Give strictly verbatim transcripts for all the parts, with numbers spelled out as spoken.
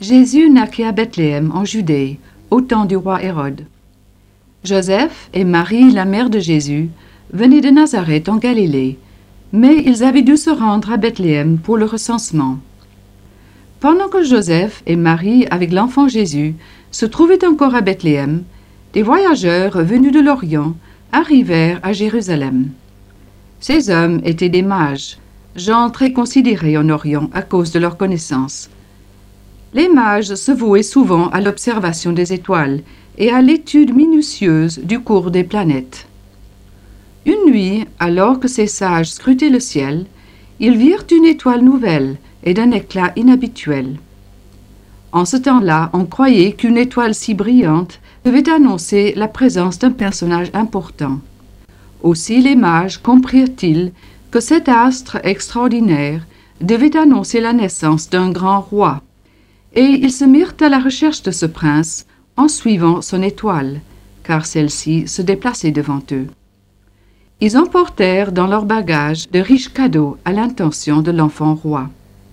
Jésus naquit à Bethléem, en Judée, au temps du roi Hérode. Joseph et Marie, la mère de Jésus, venaient de Nazareth en Galilée, mais ils avaient dû se rendre à Bethléem pour le recensement. Pendant que Joseph et Marie, avec l'enfant Jésus, se trouvaient encore à Bethléem, des voyageurs venus de l'Orient arrivèrent à Jérusalem. Ces hommes étaient des mages, gens très considérés en Orient à cause de leur connaissance. Les mages se vouaient souvent à l'observation des étoiles et à l'étude minutieuse du cours des planètes. Une nuit, alors que ces sages scrutaient le ciel, ils virent une étoile nouvelle et d'un éclat inhabituel. En ce temps-là, on croyait qu'une étoile si brillante devait annoncer la présence d'un personnage important. Aussi les mages comprirent-ils que cet astre extraordinaire devait annoncer la naissance d'un grand roi, et ils se mirent à la recherche de ce prince en suivant son étoile, car celle-ci se déplaçait devant eux. Ils emportèrent dans leur bagage de riches cadeaux à l'intention de l'enfant roi.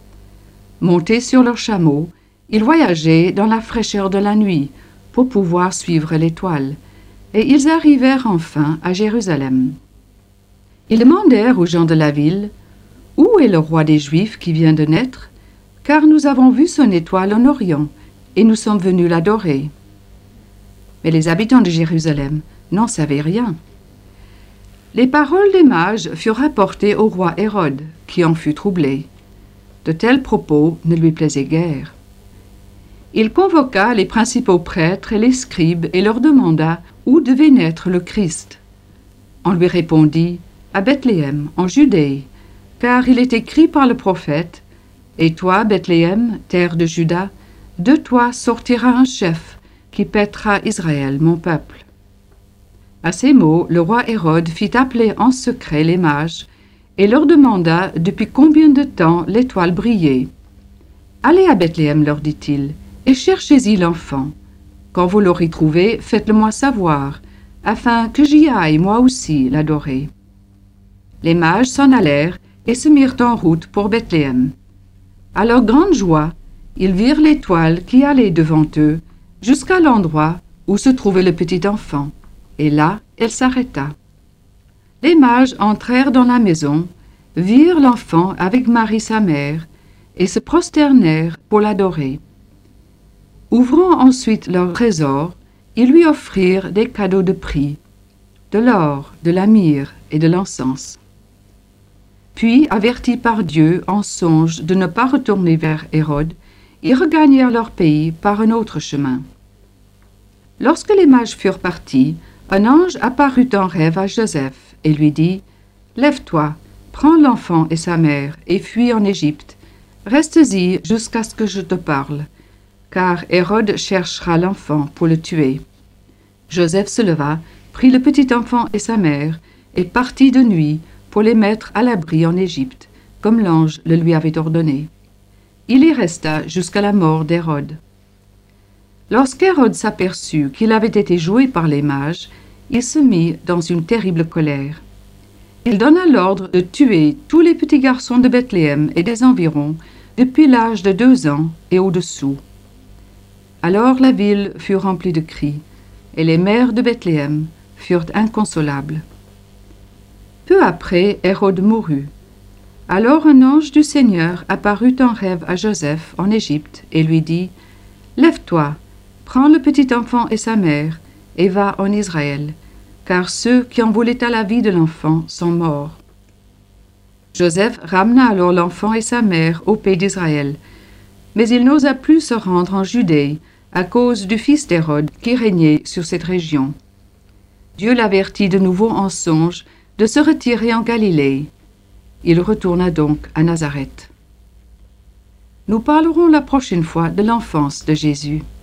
Montés sur leurs chameaux, ils voyageaient dans la fraîcheur de la nuit pour pouvoir suivre l'étoile, et ils arrivèrent enfin à Jérusalem. Ils demandèrent aux gens de la ville, « Où est le roi des Juifs qui vient de naître? Car nous avons vu son étoile en Orient, et nous sommes venus l'adorer. » Mais les habitants de Jérusalem n'en savaient rien. Les paroles des mages furent rapportées au roi Hérode, qui en fut troublé. De tels propos ne lui plaisaient guère. Il convoqua les principaux prêtres et les scribes et leur demanda où devait naître le Christ. On lui répondit « À Bethléem, en Judée, car il est écrit par le prophète « Et toi, Bethléem, terre de Juda, de toi sortira un chef qui paîtra Israël, mon peuple. » À ces mots, le roi Hérode fit appeler en secret les mages et leur demanda depuis combien de temps l'étoile brillait. « Allez à Bethléem, leur dit-il, et cherchez-y l'enfant. Quand vous l'aurez trouvé, faites-le-moi savoir, afin que j'y aille moi aussi l'adorer. » Les mages s'en allèrent et se mirent en route pour Bethléem. À leur grande joie, ils virent l'étoile qui allait devant eux jusqu'à l'endroit où se trouvait le petit enfant, et là, elle s'arrêta. Les mages entrèrent dans la maison, virent l'enfant avec Marie sa mère, et se prosternèrent pour l'adorer. Ouvrant ensuite leur trésor, ils lui offrirent des cadeaux de prix, de l'or, de la myrrhe et de l'encens. Puis, avertis par Dieu en songe de ne pas retourner vers Hérode, ils regagnèrent leur pays par un autre chemin. Lorsque les mages furent partis, un ange apparut en rêve à Joseph et lui dit « Lève-toi, prends l'enfant et sa mère et fuis en Égypte. Reste-y jusqu'à ce que je te parle, car Hérode cherchera l'enfant pour le tuer. » Joseph se leva, prit le petit enfant et sa mère et partit de nuit pour les mettre à l'abri en Égypte, comme l'ange le lui avait ordonné. Il y resta jusqu'à la mort d'Hérode. Lorsqu'Hérode s'aperçut qu'il avait été joué par les mages, il se mit dans une terrible colère. Il donna l'ordre de tuer tous les petits garçons de Bethléem et des environs, depuis l'âge de deux ans et au-dessous. Alors la ville fut remplie de cris, et les mères de Bethléem furent inconsolables. Peu après, Hérode mourut. Alors un ange du Seigneur apparut en rêve à Joseph en Égypte et lui dit « Lève-toi, prends le petit enfant et sa mère, et va en Israël, car ceux qui en voulaient à la vie de l'enfant sont morts. » Joseph ramena alors l'enfant et sa mère au pays d'Israël, mais il n'osa plus se rendre en Judée à cause du fils d'Hérode qui régnait sur cette région. Dieu l'avertit de nouveau en songe de se retirer en Galilée. Il retourna donc à Nazareth. Nous parlerons la prochaine fois de l'enfance de Jésus.